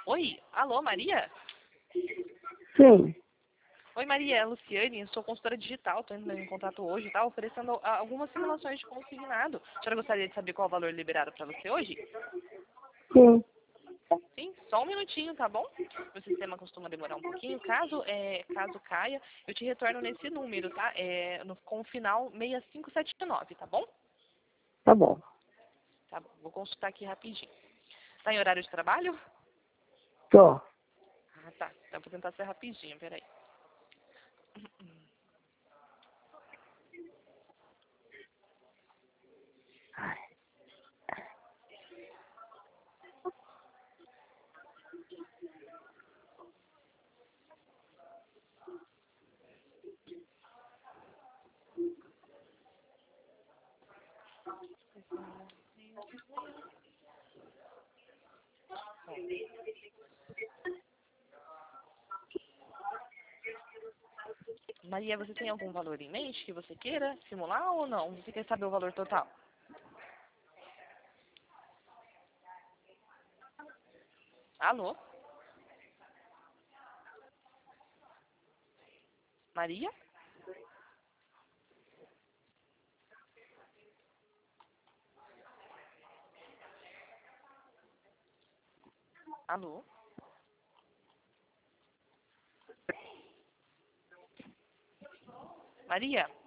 Oi, alô, Maria? Sim. Oi, Maria, é a Luciane, sou consultora digital, estou entrando em contato hoje, tá? Oferecendo algumas simulações de consignado. A senhora gostaria de saber qual o valor liberado para você hoje? Sim. Sim, só um minutinho, tá bom? O sistema costuma demorar um pouquinho. Caso caia, eu te retorno nesse número, tá? Com o final 6579, tá bom? Tá bom. Tá bom, vou consultar aqui rapidinho. Tá em horário de trabalho? Tô. Ah, tá. Então vou tentar ser rapidinho, peraí. Maria, você tem algum valor em mente que você queira simular ou não? Você quer saber o valor total? Alô? Maria? Alô? Maria?